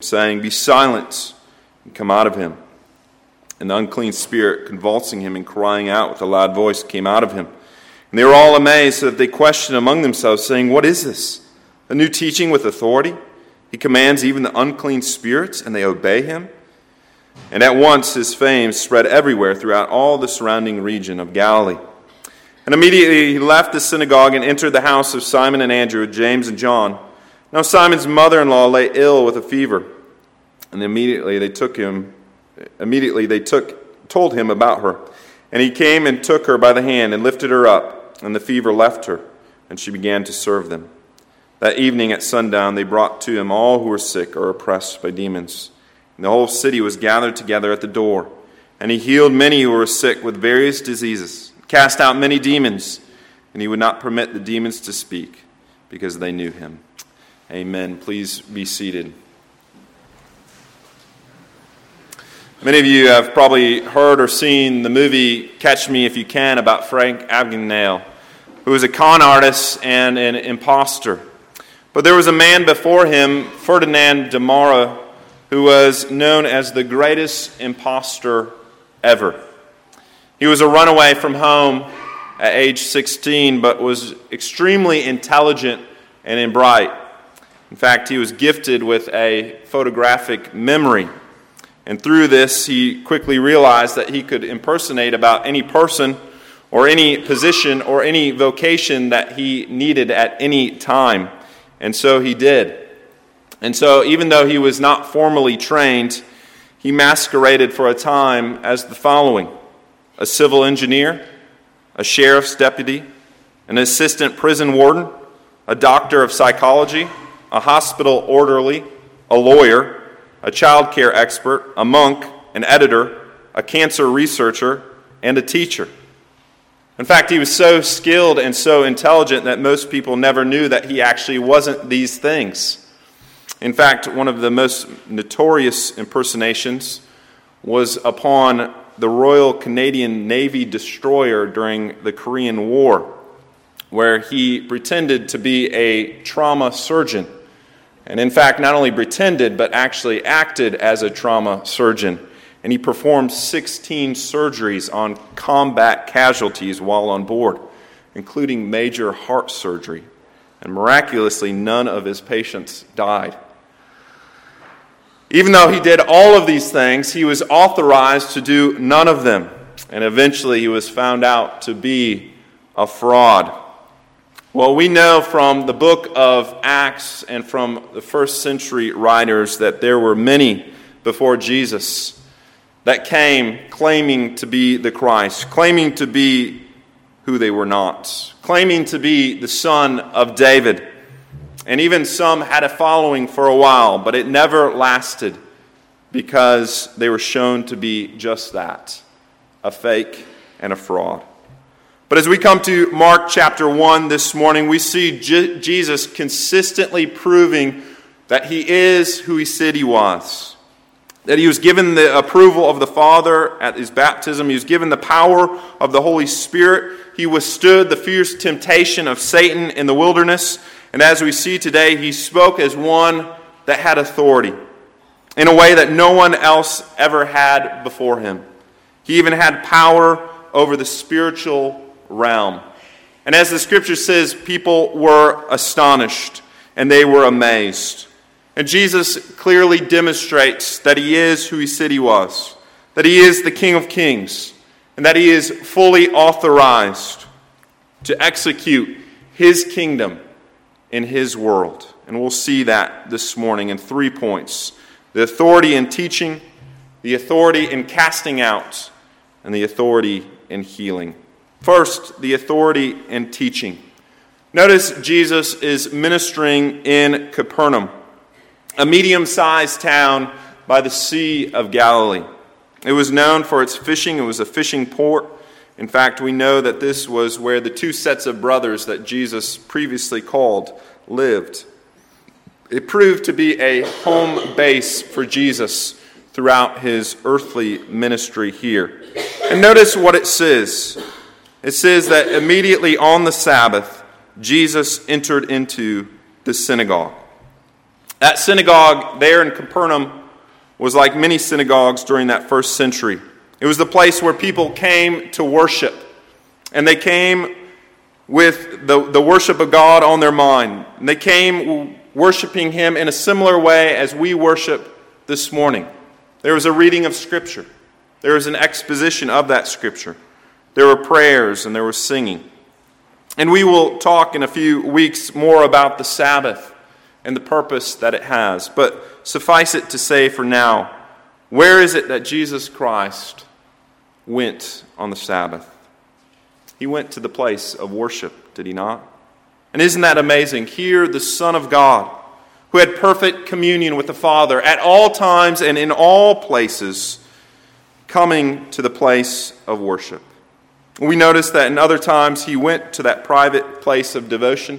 saying, "Be silent," and come out of him. And the unclean spirit, convulsing him and crying out with a loud voice, came out of him. And they were all amazed, so that they questioned among themselves, saying, "What is this? A new teaching with authority? He commands even the unclean spirits, and they obey him." And at once his fame spread everywhere throughout all the surrounding region of Galilee. And immediately he left the synagogue and entered the house of Simon and Andrew, with James and John. Now Simon's mother-in-law lay ill with a fever, and immediately they told him about her. And he came and took her by the hand and lifted her up, and the fever left her, and she began to serve them. That evening at sundown they brought to him all who were sick or oppressed by demons. And the whole city was gathered together at the door. And he healed many who were sick with various diseases, cast out many demons, and he would not permit the demons to speak, because they knew him. Amen. Please be seated. Many of you have probably heard or seen the movie Catch Me If You Can about Frank Abagnale, who was a con artist and an imposter. But there was a man before him, Ferdinand de Mara, who was known as the greatest imposter ever. He was a runaway from home at age 16, but was extremely intelligent and bright. In fact, he was gifted with a photographic memory. And through this, he quickly realized that he could impersonate about any person or any position or any vocation that he needed at any time. And so he did. And so even though he was not formally trained, he masqueraded for a time as the following: a civil engineer, a sheriff's deputy, an assistant prison warden, a doctor of psychology, a hospital orderly, a lawyer, a child care expert, a monk, an editor, a cancer researcher, and a teacher. In fact, he was so skilled and so intelligent that most people never knew that he actually wasn't these things. In fact, one of the most notorious impersonations was upon the Royal Canadian Navy destroyer during the Korean War, where he pretended to be a trauma surgeon. And in fact, not only pretended, but actually acted as a trauma surgeon. And he performed 16 surgeries on combat casualties while on board, including major heart surgery. And miraculously, none of his patients died. Even though he did all of these things, he was authorized to do none of them. And eventually he was found out to be a fraud. Well, we know from the book of Acts and from the first century writers that there were many before Jesus that came claiming to be the Christ, claiming to be who they were not, claiming to be the son of David. And even some had a following for a while, but it never lasted because they were shown to be just that, a fake and a fraud. But as we come to Mark chapter 1 this morning, we see Jesus consistently proving that he is who he said he was. That he was given the approval of the Father at his baptism. He was given the power of the Holy Spirit. He withstood the fierce temptation of Satan in the wilderness. And as we see today, he spoke as one that had authority in a way that no one else ever had before him. He even had power over the spiritual realm. And as the scripture says, people were astonished and they were amazed. And Jesus clearly demonstrates that he is who he said he was, that he is the King of Kings, and that he is fully authorized to execute his kingdom in his world. And we'll see that this morning in 3 points: the authority in teaching, the authority in casting out, and the authority in healing. First, the authority in teaching. Notice Jesus is ministering in Capernaum, a medium-sized town by the Sea of Galilee. It was known for its fishing. It was a fishing port. In fact, we know that this was where the 2 sets of brothers that Jesus previously called lived. It proved to be a home base for Jesus throughout his earthly ministry here. And notice what it says. It says that immediately on the Sabbath, Jesus entered into the synagogue. That synagogue there in Capernaum was like many synagogues during that first century. It was the place where people came to worship. And they came with the worship of God on their mind. And they came worshiping Him in a similar way as we worship this morning. There was a reading of Scripture. There was an exposition of that Scripture. There were prayers and there was singing. And we will talk in a few weeks more about the Sabbath and the purpose that it has. But suffice it to say for now, where is it that Jesus Christ went on the Sabbath? He went to the place of worship, did He not? And isn't that amazing? Here, the Son of God, who had perfect communion with the Father at all times and in all places, coming to the place of worship. We notice that in other times He went to that private place of devotion,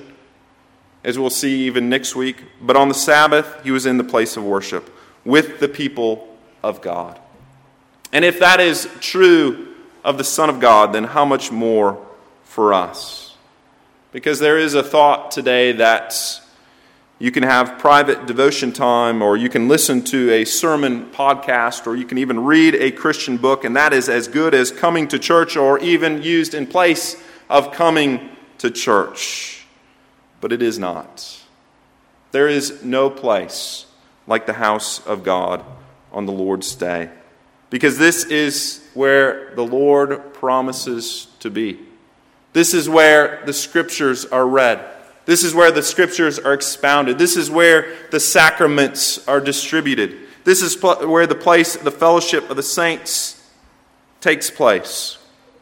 as we'll see even next week. But on the Sabbath, He was in the place of worship with the people of God. And if that is true of the Son of God, then how much more for us? Because there is a thought today that you can have private devotion time, or you can listen to a sermon podcast, or you can even read a Christian book, and that is as good as coming to church, or even used in place of coming to church. But it is not. There is no place like the house of God on the Lord's day, because this is where the Lord promises to be. This is where the Scriptures are read. This is where the Scriptures are expounded. This is where the sacraments are distributed. This is where the fellowship of the saints takes place.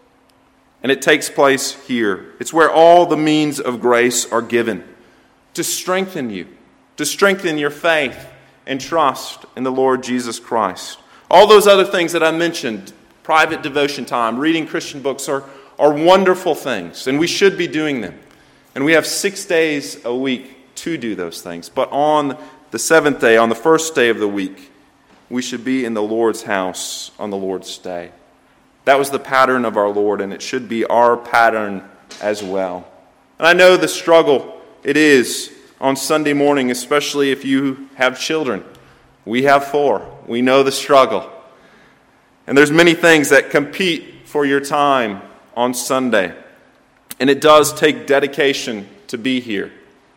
And it takes place here. It's where all the means of grace are given to strengthen you, to strengthen your faith and trust in the Lord Jesus Christ. All those other things that I mentioned, private devotion time, reading Christian books, are wonderful things, and we should be doing them. And we have 6 days a week to do those things. But on the seventh day, on the first day of the week, we should be in the Lord's house on the Lord's day. That was the pattern of our Lord, and it should be our pattern as well. And I know the struggle it is on Sunday morning, especially if you have children. We have 4. We know the struggle. And there's many things that compete for your time on Sunday. And it does take dedication to be here.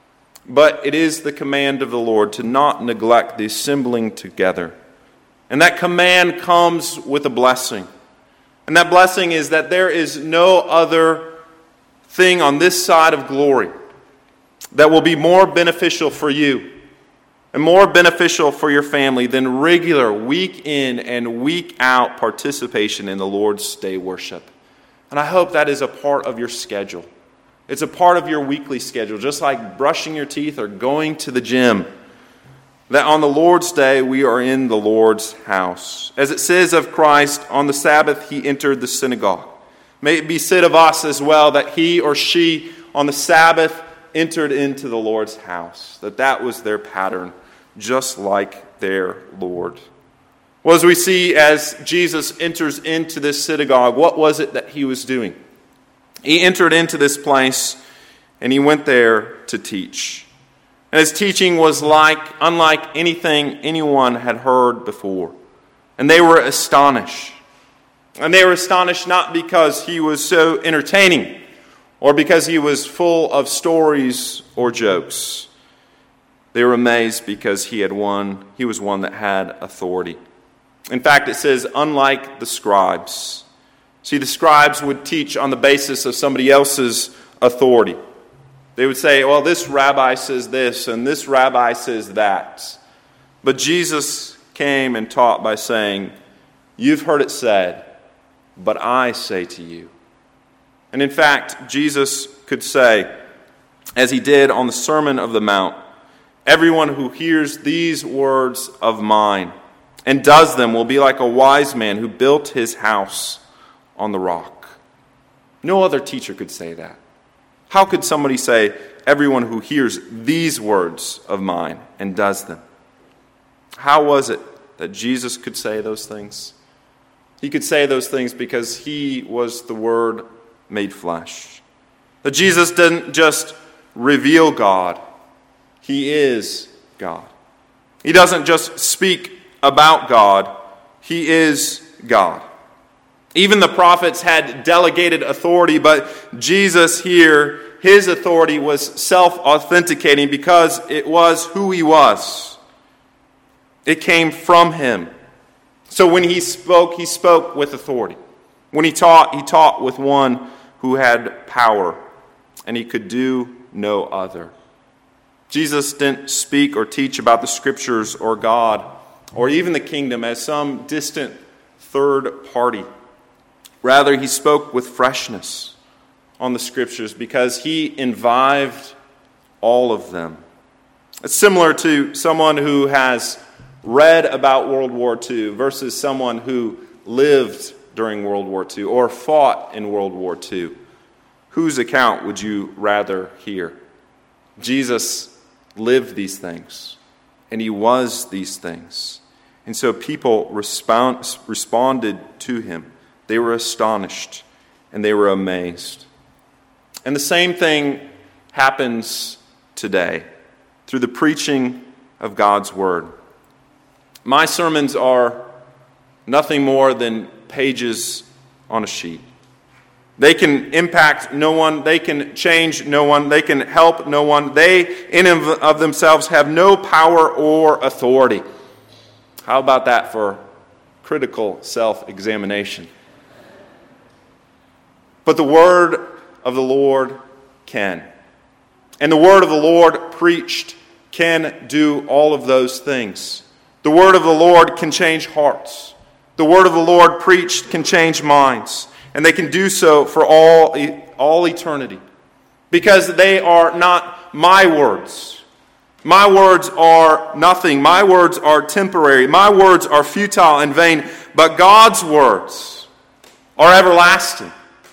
But it is the command of the Lord to not neglect the assembling together. And that command comes with a blessing. And that blessing is that there is no other thing on this side of glory that will be more beneficial for you and more beneficial for your family than regular week in and week out participation in the Lord's Day worship. And I hope that is a part of your schedule. It's a part of your weekly schedule, just like brushing your teeth or going to the gym. That on the Lord's Day, we are in the Lord's house. As it says of Christ, on the Sabbath, He entered the synagogue. May it be said of us as well that he or she on the Sabbath entered into the Lord's house. That was their pattern, just like their Lord. Well, as we see as Jesus enters into this synagogue, what was it that He was doing? He entered into this place and He went there to teach. And His teaching was unlike anything anyone had heard before. And they were astonished. And they were astonished not because He was so entertaining or because He was full of stories or jokes. They were amazed because He was one that had authority. In fact, it says, unlike the scribes. See, the scribes would teach on the basis of somebody else's authority. They would say, well, this rabbi says this, and this rabbi says that. But Jesus came and taught by saying, you've heard it said, but I say to you. And in fact, Jesus could say, as He did on the Sermon of the Mount, everyone who hears these words of mine and does them will be like a wise man who built his house on the rock. No other teacher could say that. How could somebody say, everyone who hears these words of mine and does them? How was it that Jesus could say those things? He could say those things because He was the Word made flesh. That Jesus didn't just reveal God. He is God. He doesn't just speak about God. He is God. Even the prophets had delegated authority, but Jesus here, his authority was self-authenticating because it was who he was. It came from him. So when he spoke with authority. When he taught with one who had power, and he could do no other. Jesus didn't speak or teach about the Scriptures or God or even the kingdom as some distant third party. Rather, he spoke with freshness on the Scriptures because he imbibed all of them. It's similar to someone who has read about World War II versus someone who lived during World War II or fought in World War II. Whose account would you rather hear? Jesus lived these things, and he was these things. And so people responded to him. They were astonished, and they were amazed. And the same thing happens today through the preaching of God's Word. My sermons are nothing more than pages on a sheet. They can impact no one. They can change no one. They can help no one. They, in and of themselves, have no power or authority. How about that for critical self-examination? But the word of the Lord can. And the word of the Lord preached can do all of those things. The word of the Lord can change hearts. The word of the Lord preached can change minds. And they can do so for all eternity. Because they are not my words. My words are nothing. My words are temporary. My words are futile and vain. But God's words are everlasting.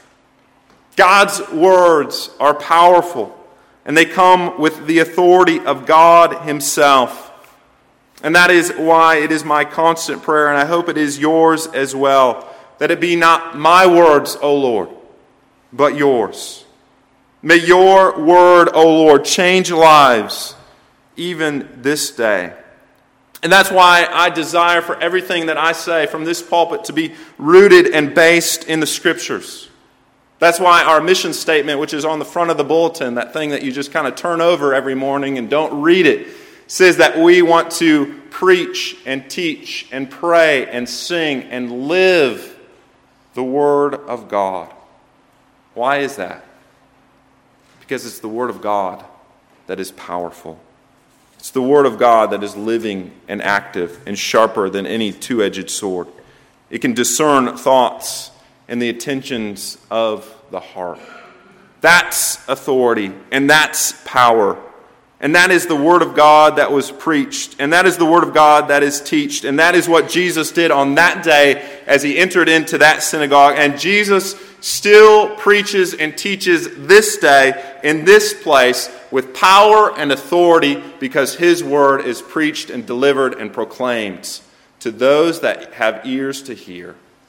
God's words are powerful. And they come with the authority of God himself. And that is why it is my constant prayer, and I hope it is yours as well, that it be not my words, O Lord, but yours. May your word, O Lord, change lives even this day. And that's why I desire for everything that I say from this pulpit to be rooted and based in the Scriptures. That's why our mission statement, which is on the front of the bulletin, that thing that you just kind of turn over every morning and don't read it, says that we want to preach and teach and pray and sing and live the Word of God. Why is that? Because it's the Word of God that is powerful. It's the Word of God that is living and active and sharper than any two-edged sword. It can discern thoughts and the intentions of the heart. That's authority, and that's power. And that is the Word of God that was preached. And that is the Word of God that is taught. And that is what Jesus did on that day as he entered into that synagogue. And Jesus still preaches and teaches this day in this place with power and authority because his Word is preached and delivered and proclaimed to those that have ears to hear.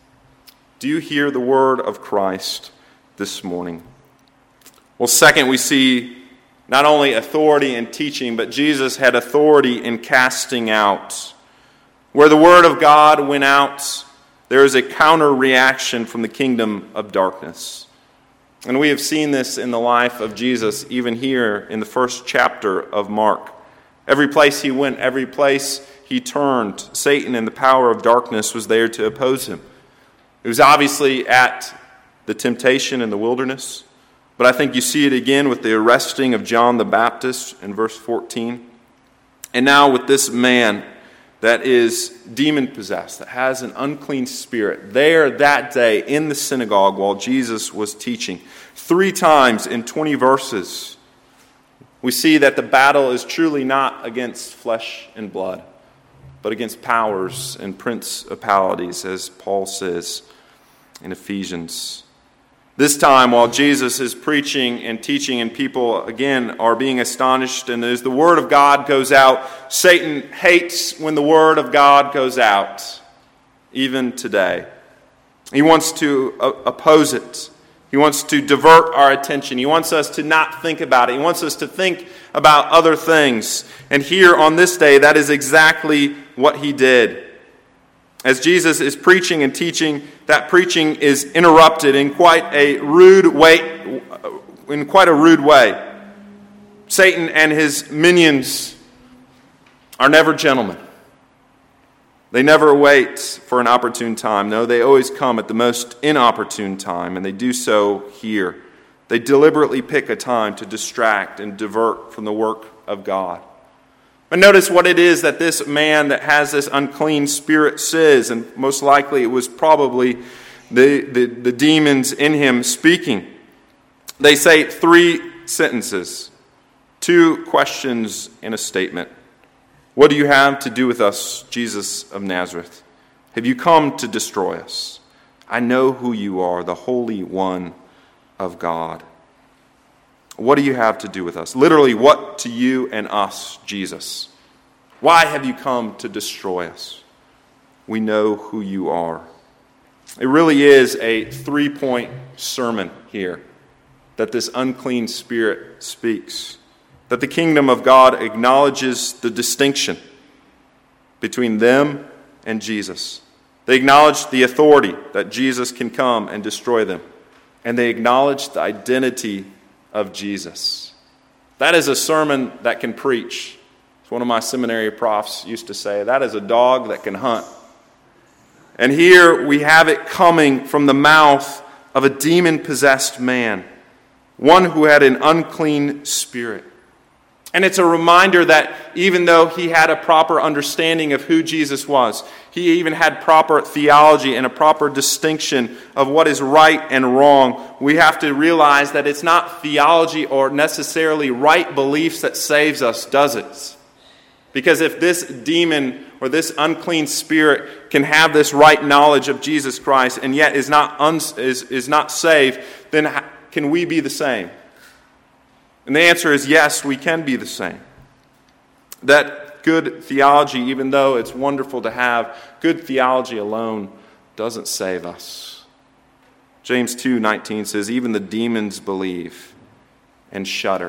Do you hear the word of Christ this morning? Well, second, we see not only authority in teaching, but Jesus had authority in casting out. Where the word of God went out, there is a counter-reaction from the kingdom of darkness. And we have seen this in the life of Jesus, even here in the first chapter of Mark. Every place he went, every place he turned, Satan and the power of darkness was there to oppose him. It was obviously at the temptation in the wilderness, but I think you see it again with the arresting of John the Baptist in verse 14. And now with this man that is demon-possessed, that has an unclean spirit, there that day in the synagogue while Jesus was teaching. 3 times in 20 verses, we see that the battle is truly not against flesh and blood, but against powers and principalities, as Paul says in Ephesians. This time, while Jesus is preaching and teaching, and people, again, are being astonished, and as the word of God goes out, Satan hates when the word of God goes out, even today. He wants to oppose it. He He wants to divert our attention. He wants us to not think about it. He wants us to think about other things. And here on this day, that is exactly what he did. As Jesus is preaching and teaching, that preaching is interrupted in quite a rude way. Satan and his minions are never gentlemen. They never wait for an opportune time. No, they always come at the most inopportune time, and they do so here. They deliberately pick a time to distract and divert from the work of God. But notice what it is that this man that has this unclean spirit says, and most likely it was probably the demons in him speaking. They say 3 sentences, 2 questions and a statement. What do you have to do with us, Jesus of Nazareth? Have you come to destroy us? I know who you are, the Holy One of God. What do you have to do with us? Literally, what to you and us, Jesus? Why have you come to destroy us? We know who you are. It really is a 3-point sermon here that this unclean spirit speaks. That the kingdom of God acknowledges the distinction between them and Jesus. They acknowledge the authority that Jesus can come and destroy them. And they acknowledge the identity of Jesus. That is a sermon that can preach. As one of my seminary profs used to say, that is a dog that can hunt. And here we have it coming from the mouth of a demon-possessed man, one who had an unclean spirit. And it's a reminder that even though he had a proper understanding of who Jesus was, he even had proper theology and a proper distinction of what is right and wrong, we have to realize that it's not theology or necessarily right beliefs that saves us, does it? Because if this demon or this unclean spirit can have this right knowledge of Jesus Christ and yet is not saved, then can we be the same? And the answer is yes, we can be the same. That good theology, even though it's wonderful to have, good theology alone doesn't save us. James 2:19 says, even the demons believe and shudder.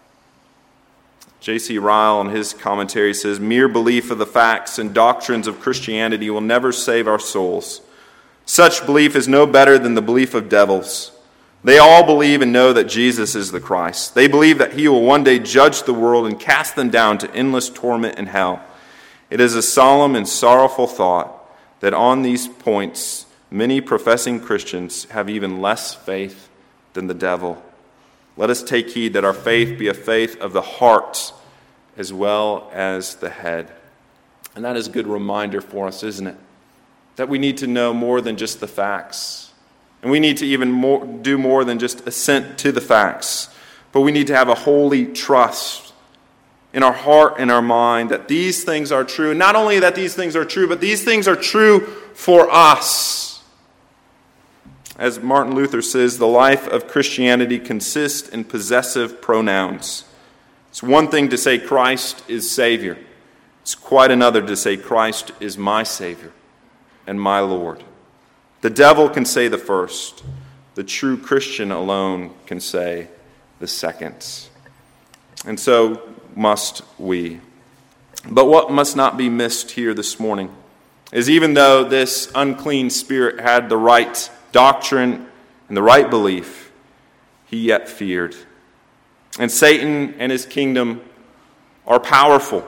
J.C. Ryle in his commentary says, mere belief of the facts and doctrines of Christianity will never save our souls. Such belief is no better than the belief of devils. They all believe and know that Jesus is the Christ. They believe that he will one day judge the world and cast them down to endless torment in hell. It is a solemn and sorrowful thought that on these points, many professing Christians have even less faith than the devil. Let us take heed that our faith be a faith of the heart as well as the head. And that is a good reminder for us, isn't it? That we need to know more than just the facts. And we need to even do more than just assent to the facts. But we need to have a holy trust in our heart and our mind that these things are true. And not only that these things are true, but these things are true for us. As Martin Luther says, the life of Christianity consists in possessive pronouns. It's one thing to say Christ is Savior. It's quite another to say Christ is my Savior and my Lord. The devil can say the first. The true Christian alone can say the second. And so must we. But what must not be missed here this morning is even though this unclean spirit had the right doctrine and the right belief, he yet feared. And Satan and his kingdom are powerful,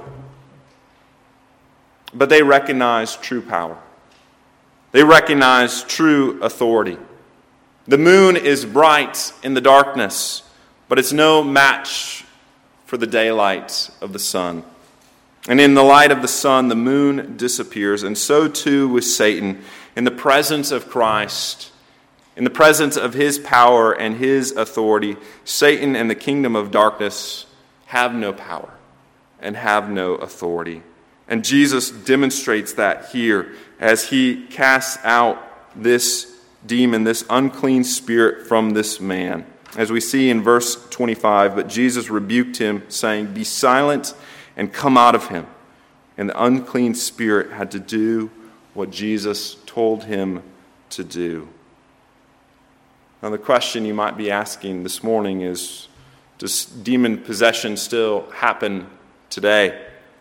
but they recognize true power. They recognize true authority. The moon is bright in the darkness, but it's no match for the daylight of the sun. And in the light of the sun, the moon disappears, and so too with Satan. In the presence of Christ, in the presence of his power and his authority, Satan and the kingdom of darkness have no power and have no authority. And Jesus demonstrates that here as he casts out this demon, this unclean spirit from this man. As we see in verse 25, but Jesus rebuked him, saying, be silent and come out of him. And the unclean spirit had to do what Jesus told him to do. Now, the question you might be asking this morning is, does demon possession still happen today?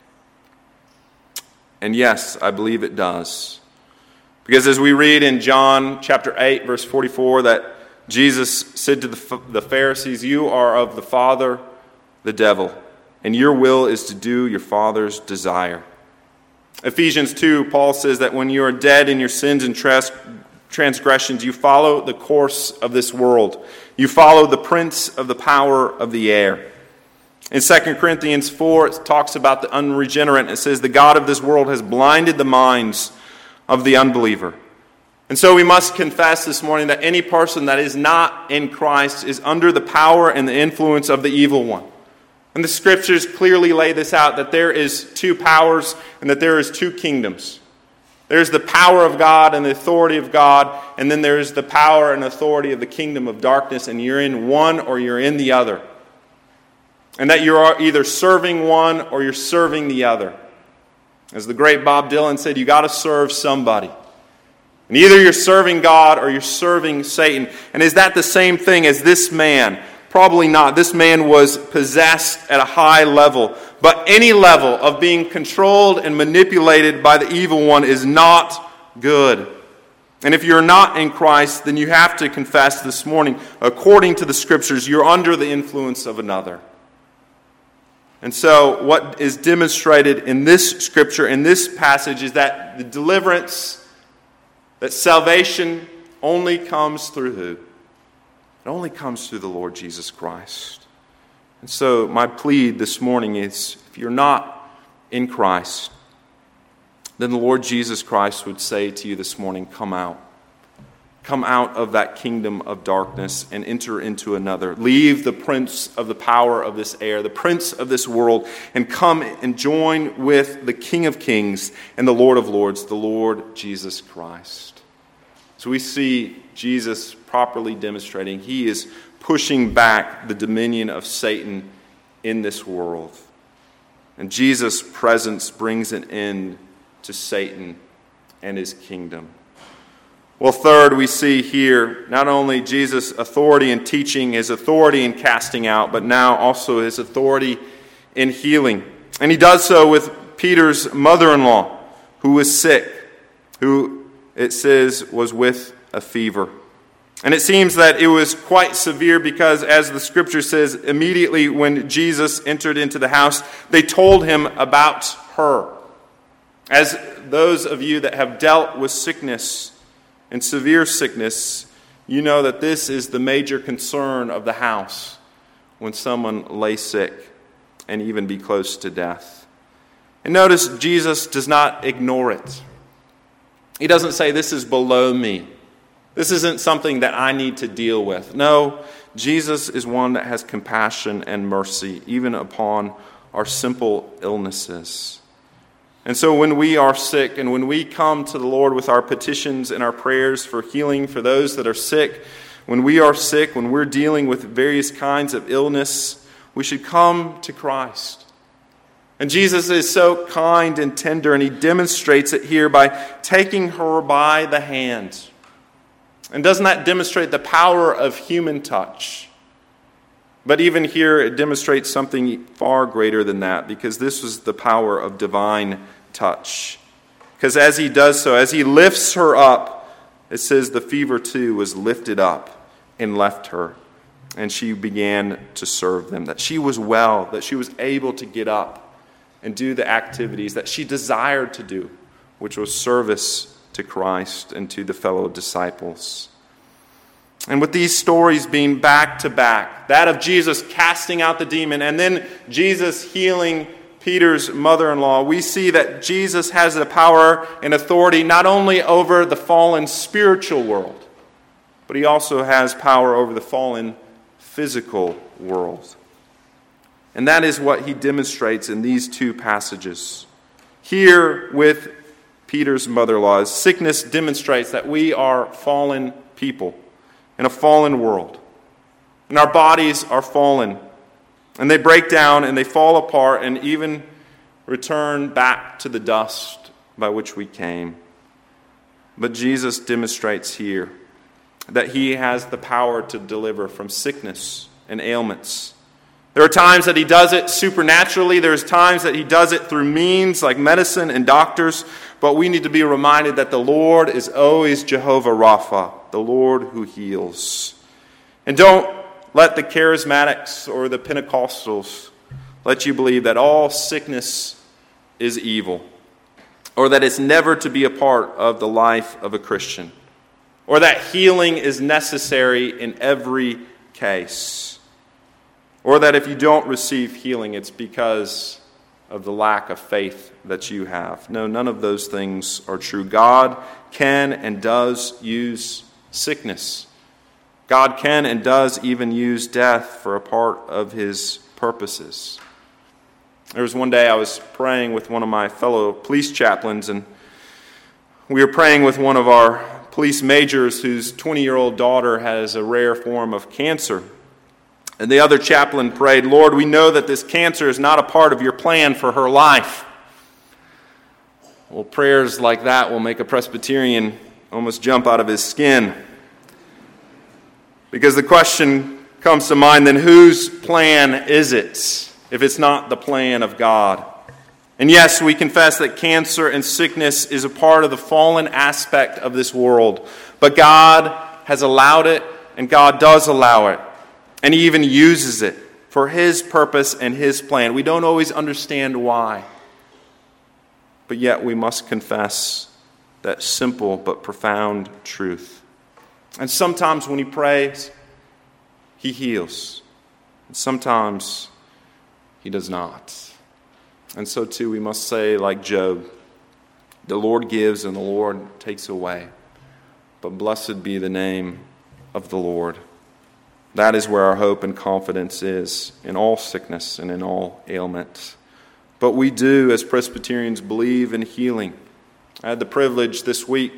And yes, I believe it does. Because as we read in John chapter 8, verse 44, that Jesus said to the Pharisees, "You are of the father, the devil, and your will is to do your father's desire." Ephesians 2, Paul says that when you are dead in your sins and transgressions, you follow the course of this world. You follow the prince of the power of the air. In 2 Corinthians 4, it talks about the unregenerate. It says, "The God of this world has blinded the minds of the unbeliever." And so we must confess this morning that any person that is not in Christ is under the power and the influence of the evil one. And the Scriptures clearly lay this out, that there is two powers and that there is two kingdoms. There's the power of God and the authority of God, and then there's the power and authority of the kingdom of darkness, and you're in one or you're in the other. And that you're either serving one or you're serving the other. As the great Bob Dylan said, you got to serve somebody. And either you're serving God or you're serving Satan. And is that the same thing as this man? Probably not. This man was possessed at a high level. But any level of being controlled and manipulated by the evil one is not good. And if you're not in Christ, then you have to confess this morning, according to the Scriptures, you're under the influence of another. And so what is demonstrated in this Scripture, in this passage, is that the deliverance, that salvation only comes through who? It only comes through the Lord Jesus Christ. And so my plea this morning is, if you're not in Christ, then the Lord Jesus Christ would say to you this morning, come out. Come out of that kingdom of darkness and enter into another. Leave the prince of the power of this air, the prince of this world, and come and join with the King of Kings and the Lord of Lords, the Lord Jesus Christ. So we see Jesus properly demonstrating he is pushing back the dominion of Satan in this world. And Jesus' presence brings an end to Satan and his kingdom. Well, third, we see here not only Jesus' authority in teaching, his authority in casting out, but now also his authority in healing. And he does so with Peter's mother-in-law, who was sick, who, it says, was with a fever. And it seems that it was quite severe because, as the Scripture says, immediately when Jesus entered into the house, they told him about her. As those of you that have dealt with sickness and severe sickness, you know that this is the major concern of the house when someone lays sick and even be close to death. And notice Jesus does not ignore it. He doesn't say, this is below me. This isn't something that I need to deal with. No, Jesus is one that has compassion and mercy even upon our simple illnesses. And so when we are sick and when we come to the Lord with our petitions and our prayers for healing for those that are sick, when we are sick, when we're dealing with various kinds of illness, we should come to Christ. And Jesus is so kind and tender, and he demonstrates it here by taking her by the hand. And doesn't that demonstrate the power of human touch? But even here, it demonstrates something far greater than that, because this was the power of divine touch. Because as he does so, as he lifts her up, it says the fever too was lifted up and left her. And she began to serve them. That she was well, that she was able to get up and do the activities that she desired to do, which was service to Christ and to the fellow disciples. And with these stories being back to back, that of Jesus casting out the demon and then Jesus healing Peter's mother-in-law, we see that Jesus has the power and authority not only over the fallen spiritual world, but he also has power over the fallen physical world. And that is what he demonstrates in these two passages. Here with Peter's mother-in-law, sickness demonstrates that we are fallen people in a fallen world. And our bodies are fallen. And they break down and they fall apart and even return back to the dust by which we came. But Jesus demonstrates here that he has the power to deliver from sickness and ailments. There are times that he does it supernaturally. There's times that he does it through means like medicine and doctors. But we need to be reminded that the Lord is always Jehovah Rapha, the Lord who heals. And don't let the charismatics or the Pentecostals let you believe that all sickness is evil, or that it's never to be a part of the life of a Christian, or that healing is necessary in every case, or that if you don't receive healing, it's because of the lack of faith that you have. No, none of those things are true. God can and does use sickness. God can and does even use death for a part of his purposes. There was one day I was praying with one of my fellow police chaplains, and we were praying with one of our police majors whose 20-year-old daughter has a rare form of cancer. And the other chaplain prayed, "Lord, we know that this cancer is not a part of your plan for her life." Well, prayers like that will make a Presbyterian almost jump out of his skin. Because the question comes to mind, then whose plan is it if it's not the plan of God? And yes, we confess that cancer and sickness is a part of the fallen aspect of this world. But God has allowed it, and God does allow it. And he even uses it for his purpose and his plan. We don't always understand why. But yet we must confess that simple but profound truth. And sometimes when he prays, he heals. And sometimes he does not. And so too we must say like Job, "The Lord gives and the Lord takes away. But blessed be the name of the Lord." That is where our hope and confidence is, in all sickness and in all ailment. But we do, as Presbyterians, believe in healing. I had the privilege this week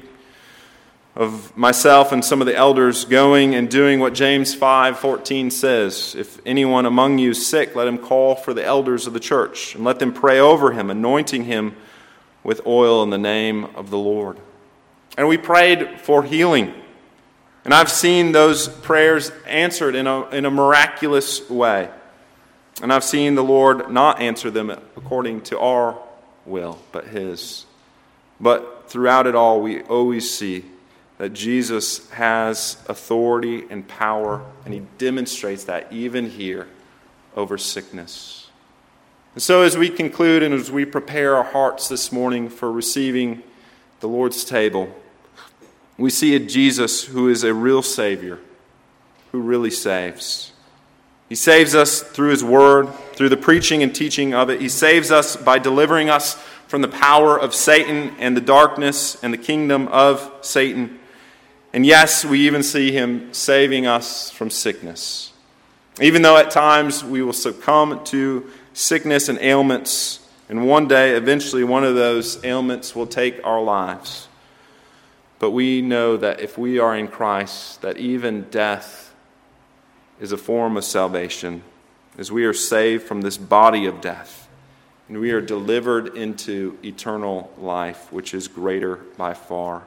of myself and some of the elders going and doing what James 5:14 says. "If anyone among you is sick, let him call for the elders of the church, and let them pray over him, anointing him with oil in the name of the Lord." And we prayed for healing. And I've seen those prayers answered in a miraculous way. And I've seen the Lord not answer them according to our will, but his. But throughout it all, we always see that Jesus has authority and power, and he demonstrates that even here over sickness. And so as we conclude and as we prepare our hearts this morning for receiving the Lord's table, we see a Jesus who is a real Savior, who really saves. He saves us through his word, through the preaching and teaching of it. He saves us by delivering us from the power of Satan and the darkness and the kingdom of Satan. And yes, we even see him saving us from sickness. Even though at times we will succumb to sickness and ailments, and one day, eventually, one of those ailments will take our lives. But we know that if we are in Christ, that even death is a form of salvation, as we are saved from this body of death, and we are delivered into eternal life, which is greater by far.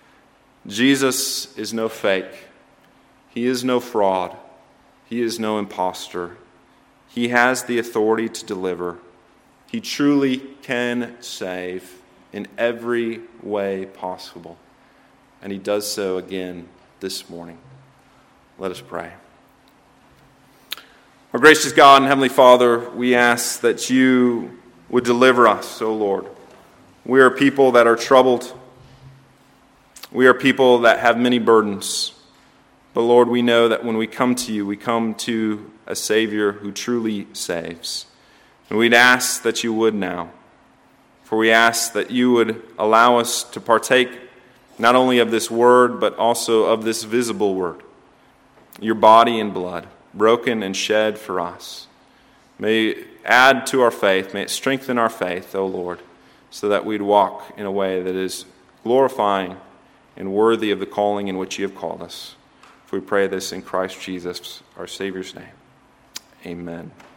Jesus is no fake. He is no fraud. He is no imposter. He has the authority to deliver. He truly can save in every way possible. And he does so again this morning. Let us pray. Our gracious God and Heavenly Father, we ask that you would deliver us, O Lord. We are people that are troubled. We are people that have many burdens. But Lord, we know that when we come to you, we come to a Savior who truly saves. And we'd ask that you would now. For we ask that you would allow us to partake not only of this word, but also of this visible word, your body and blood, broken and shed for us. May it add to our faith, may it strengthen our faith, O Lord, so that we'd walk in a way that is glorifying and worthy of the calling in which you have called us. For we pray this in Christ Jesus, our Savior's name. Amen.